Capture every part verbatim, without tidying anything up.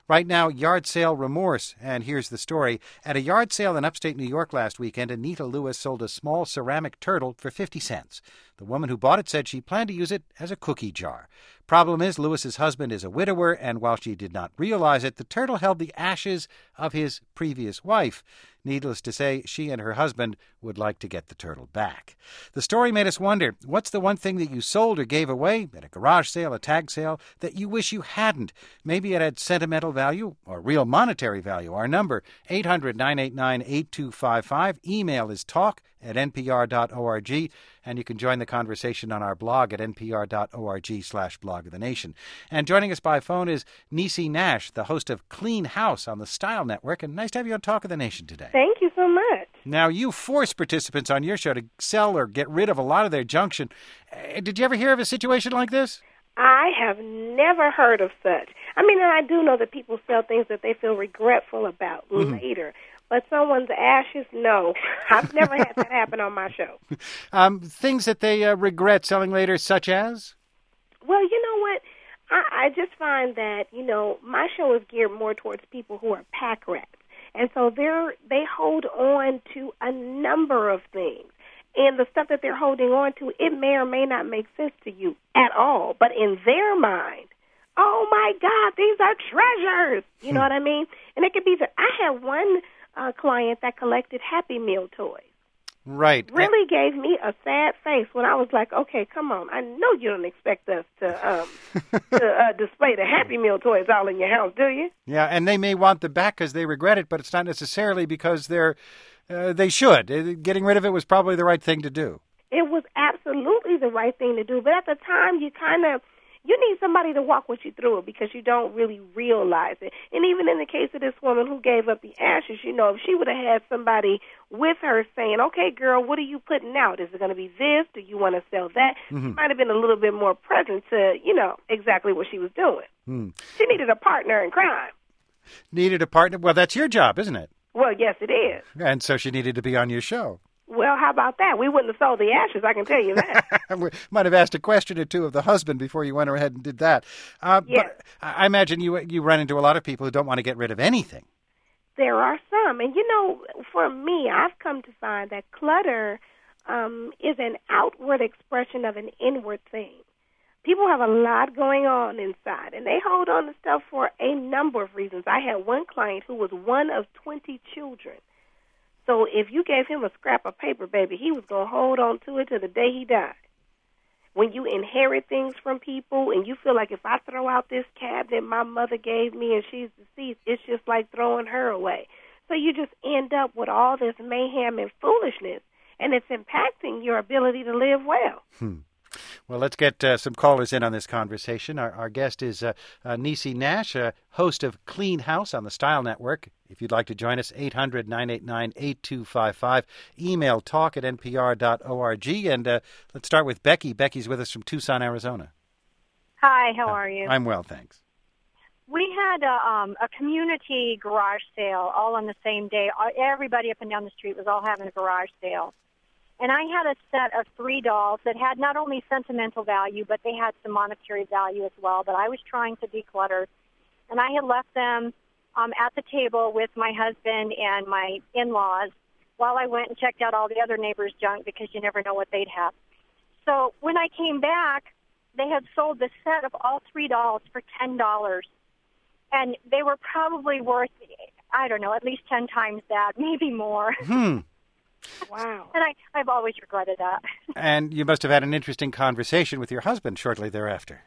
Right now, yard sale remorse. And here's the story. At a yard sale in upstate New York last weekend, Anita Lewis sold a small ceramic turtle for fifty cents. The woman who bought it said she planned to use it as a cookie jar. Problem is, Lewis's husband is a widower, and while she did not realize it, the turtle held the ashes of his previous wife. Needless to say, she and her husband would like to get the turtle back. The story made us wonder, what's the one thing that you sold or gave away at a garage sale, a tag sale, that you wish you hadn't? Maybe it had sentimental value or real monetary value. Our number, eight hundred, nine eight nine, eight two five five. Email is talk at n p r dot org, and you can join the conversation on our blog at n p r dot org slash blog of the nation. And joining us by phone is Niecy Nash, the host of Clean House on the Style Network, and nice to have you on Talk of the Nation today. Thank you so much. Now, you force participants on your show to sell or get rid of a lot of their junk. Uh, did you ever hear of a situation like this? I have never heard of such. I mean, I do know that people sell things that they feel regretful about mm-hmm. later. But someone's ashes, no. I've never had that happen on my show. Um, things that they uh, regret selling later, such as? Well, you know what? I, I just find that, you know, my show is geared more towards people who are pack rats. And so they're, they hold on to a number of things. And the stuff that they're holding on to, it may or may not make sense to you at all. But in their mind, oh, my God, these are treasures. You know what I mean? And it could be that I had one uh, client that collected Happy Meal toys. Right. Really gave me a sad face when I was like, okay, come on. I know you don't expect us to um, to uh, display the Happy Meal toys all in your house, do you? Yeah, and they may want them back because they regret it, but it's not necessarily because they're uh, they should. Getting rid of it was probably the right thing to do. It was absolutely the right thing to do. But at the time, you kind of, you need somebody to walk with you through it because you don't really realize it. And even in the case of this woman who gave up the ashes, you know, if she would have had somebody with her saying, okay, girl, what are you putting out? Is it going to be this? Do you want to sell that? Mm-hmm. She might have been a little bit more present to, you know, exactly what she was doing. Mm. She needed a partner in crime. Needed a partner? Well, that's your job, isn't it? Well, yes, it is. And so she needed to be on your show. Well, how about that? We wouldn't have sold the ashes, I can tell you that. We might have asked a question or two of the husband before you went ahead and did that. Uh, yes. But I imagine you you run into a lot of people who don't want to get rid of anything. There are some. And, you know, for me, I've come to find that clutter um, is an outward expression of an inward thing. People have a lot going on inside, and they hold on to stuff for a number of reasons. I had one client who was one of twenty children. So if you gave him a scrap of paper, baby, he was going to hold on to it till the day he died. When you inherit things from people and you feel like if I throw out this cabinet my mother gave me and she's deceased, it's just like throwing her away. So you just end up with all this mayhem and foolishness, and it's impacting your ability to live well. Hmm. Well, let's get uh, some callers in on this conversation. Our, our guest is uh, uh, Niecy Nash, uh, host of Clean House on the Style Network. If you'd like to join us, eight hundred, nine eight nine, eight two five five. Email talk at n p r dot org. And uh, let's start with Becky. Becky's with us from Tucson, Arizona. Hi, how are you? I'm well, thanks. We had a, um, a community garage sale all on the same day. Everybody up and down the street was all having a garage sale. And I had a set of three dolls that had not only sentimental value, but they had some monetary value as well that I was trying to declutter. And I had left them um, at the table with my husband and my in-laws while I went and checked out all the other neighbors' junk because you never know what they'd have. So when I came back, they had sold the set of all three dolls for ten dollars. And they were probably worth, I don't know, at least ten times that, maybe more. Hmm. Wow. And I, I've always regretted that. And you must have had an interesting conversation with your husband shortly thereafter.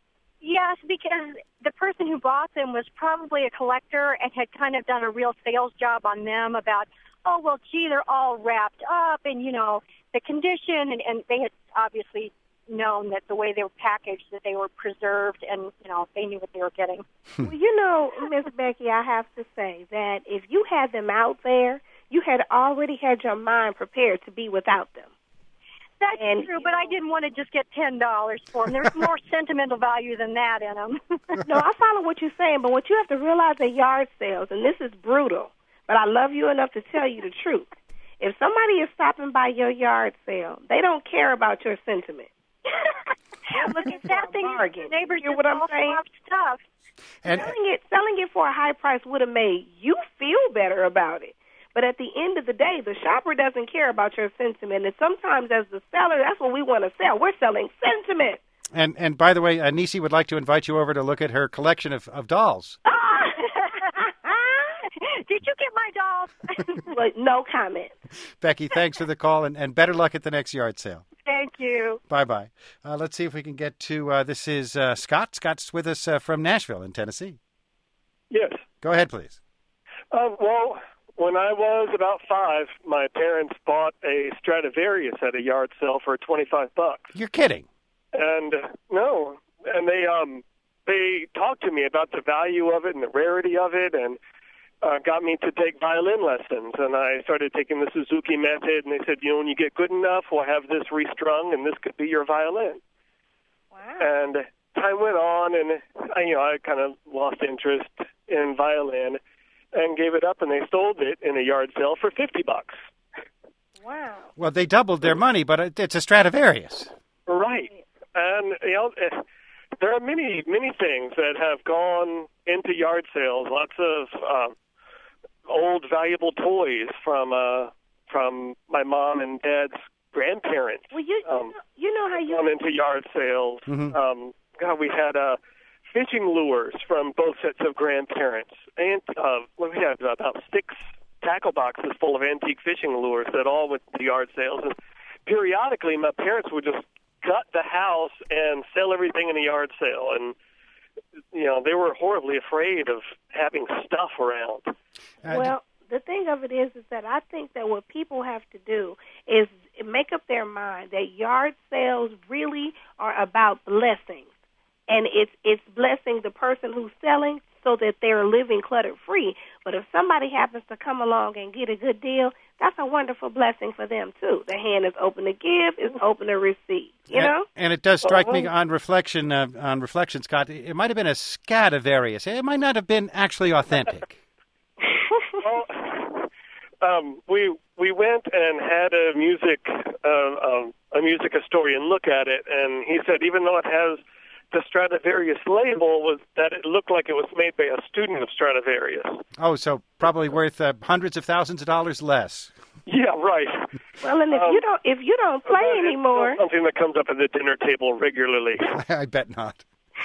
Yes, because the person who bought them was probably a collector and had kind of done a real sales job on them about, oh, well, gee, they're all wrapped up and, you know, the condition. And, and they had obviously known that the way they were packaged, that they were preserved and, you know, they knew what they were getting. Well, you know, Miss Becky, I have to say that if you had them out there, you had already had your mind prepared to be without them. That's and, true, but I didn't want to just get ten dollars for them. There's more sentimental value than that in them. No, I follow what you're saying, but what you have to realize at yard sales, and this is brutal, but I love you enough to tell you the truth. If somebody is stopping by your yard sale, they don't care about your sentiment. You're looking for That a thing is bargain. the neighbors You just what I'm all saying? swap stuff. And Selling it, selling it for a high price would have made you feel better about it. But at the end of the day, the shopper doesn't care about your sentiment. And sometimes as the seller, that's what we want to sell. We're selling sentiment. and and by the way, uh, Nisi would like to invite you over to look at her collection of, of dolls. Did you get my dolls? But no comment. Becky, thanks for the call, and, and better luck at the next yard sale. Thank you. Bye-bye. Uh, let's see if we can get to, uh, this is uh, Scott. Scott's with us uh, from Nashville in Tennessee. Yes. Go ahead, please. Um, well, when I was about five, my parents bought a Stradivarius at a yard sale for twenty-five bucks. You're kidding. And uh, no, and they um they talked to me about the value of it and the rarity of it, and uh, got me to take violin lessons. And I started taking the Suzuki method, and they said, you know, when you get good enough, we'll have this restrung, and this could be your violin. Wow. And time went on, and I, you know, I kind of lost interest in violin, and gave it up, and they sold it in a yard sale for fifty bucks. Wow. Well, they doubled their money, but it- it's a Stradivarius. Right. And, you know, eh, there are many, many things that have gone into yard sales. Lots of uh, old valuable toys from uh, from my mom and dad's grandparents. Well, you, you, Um, know, you know how you... gone into yard sales. Mhm. Um, God, we had uh, fishing lures from both sets of grandparents. And uh, we had about six tackle boxes full of antique fishing lures that all went to yard sales. And periodically, my parents would just gut the house and sell everything in a yard sale. And, you know, they were horribly afraid of having stuff around. Uh, Well, the thing of it is, is that I think that what people have to do is make up their mind that yard sales really are about blessings, and it's it's blessing the person who's selling so that they're living clutter free. But if somebody happens to come along and get a good deal, that's a wonderful blessing for them too. The hand is open to give, is open to receive. You know. And, and it does strike me on reflection, uh, on reflection, Scott, it might have been a Stradivarius. It might not have been actually authentic. Well, um, we we went and had a music uh, um, a music historian look at it, and he said even though it has the Stradivarius label, was that it looked like it was made by a student of Stradivarius. Oh, so probably worth uh, hundreds of thousands of dollars less. Yeah, right. Well, and if Um, you don't if you don't play It's anymore, not something that comes up at the dinner table regularly. I bet not.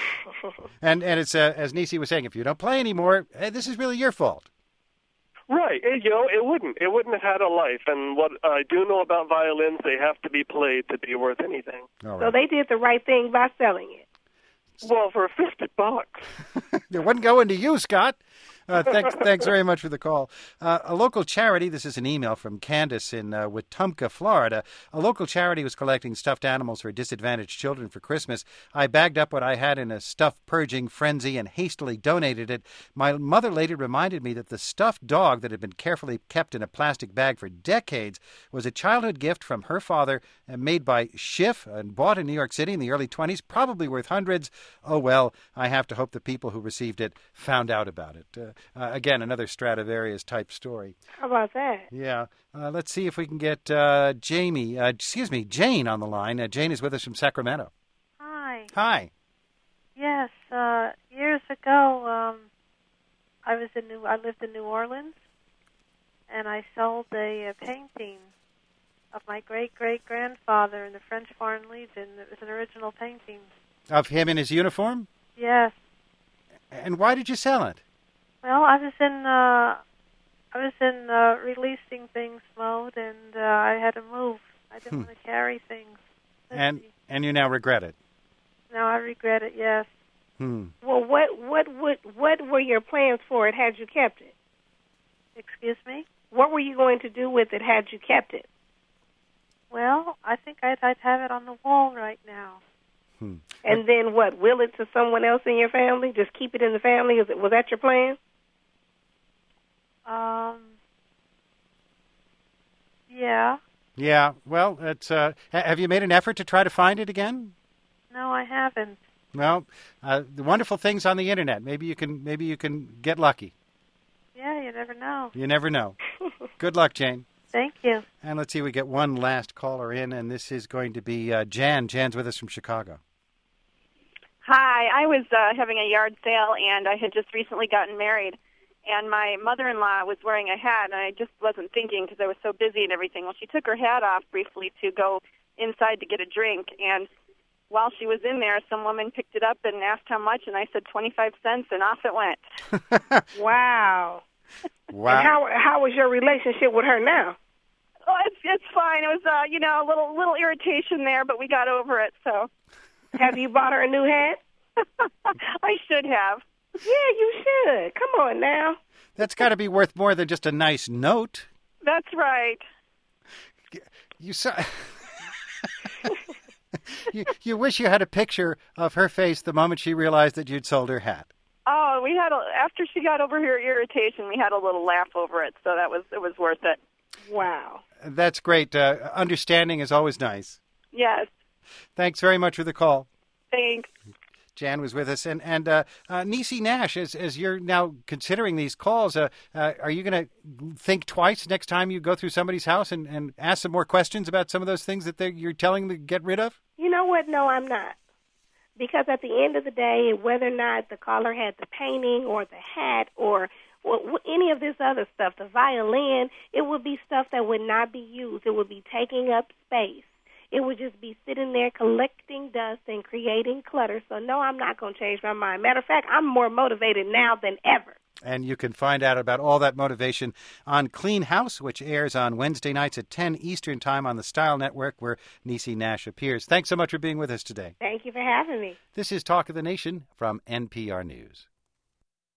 And and it's uh, as Nisi was saying, if you don't play anymore, hey, this is really your fault. Right. It, you know, it wouldn't. It wouldn't have had a life. And what I do know about violins, they have to be played to be worth anything. All so right. they did the right thing by selling it. Well, for fifty bucks. It wasn't going to you, Scott. Uh, thanks, thanks very much for the call. Uh, a local charity, this is an email from Candace in uh, Wetumpka, Florida. A local charity was collecting stuffed animals for disadvantaged children for Christmas. I bagged up what I had in a stuffed purging frenzy and hastily donated it. My mother later reminded me that the stuffed dog that had been carefully kept in a plastic bag for decades was a childhood gift from her father and made by Schiff and bought in New York City in the early twenties, probably worth hundreds. Oh, well, I have to hope the people who received it found out about it. Uh, Uh, again, another Stradivarius-type story. How about that? Yeah. Uh, let's see if we can get uh, Jamie, uh, excuse me, Jane on the line. Uh, Jane is with us from Sacramento. Hi. Hi. Yes. Uh, years ago, um, I was in New. I lived in New Orleans, and I sold a, a painting of my great great grandfather in the French Foreign Legion. It was an original painting. Of him in his uniform? Yes. And why did you sell it? Well, I was in. Uh, I was in uh, releasing things mode, and uh, I had to move. I didn't Hmm. want to carry things. Let's And see. and you now regret it. Now I regret it. Yes. Hmm. Well, what what would what were your plans for it had you kept it? Excuse me. What were you going to do with it had you kept it? Well, I think I'd, I'd have it on the wall right now. Hmm. And then what? Will it to someone else in your family? Just keep it in the family? Is it was that your plan? Um. Yeah. Yeah. Well, it's. Uh, ha- have you made an effort to try to find it again? No, I haven't. Well, uh, the wonderful things on the internet. Maybe you can. Maybe you can get lucky. Yeah, you never know. You never know. Good luck, Jane. Thank you. And let's see, we get one last caller in, and this is going to be uh, Jan. Jan's with us from Chicago. Hi, I was uh, having a yard sale, and I had just recently gotten married, and my mother-in-law was wearing a hat, and I just wasn't thinking because I was so busy and everything. Well, she took her hat off briefly to go inside to get a drink, and while she was in there, some woman picked it up and asked how much, and I said twenty-five cents, and off it went. Wow. Wow. And how how was your relationship with her now? Oh, it's it's fine. It was uh, you know, a little little irritation there, but we got over it. So, have you bought her a new hat? I should have. Yeah, you should. Come on now. That's got to be worth more than just a nice note. That's right. You saw. you, you wish you had a picture of her face the moment she realized that you'd sold her hat. Oh, we had a, after she got over her irritation, we had a little laugh over it, so that was it was worth it. Wow. That's great. Uh, understanding is always nice. Yes. Thanks very much for the call. Thanks. Jan was with us. And, and uh, uh, Niecy Nash, as, as you're now considering these calls, uh, uh, are you going to think twice next time you go through somebody's house and, and ask some more questions about some of those things that you're telling them to get rid of? You know what? No, I'm not. Because at the end of the day, whether or not the caller had the painting or the hat or well, any of this other stuff, the violin, it would be stuff that would not be used. It would be taking up space. It would just be sitting there collecting dust and creating clutter. So, no, I'm not going to change my mind. Matter of fact, I'm more motivated now than ever. And you can find out about all that motivation on Clean House, which airs on Wednesday nights at ten Eastern Time on the Style Network, where Niecy Nash appears. Thanks so much for being with us today. Thank you for having me. This is Talk of the Nation from N P R News.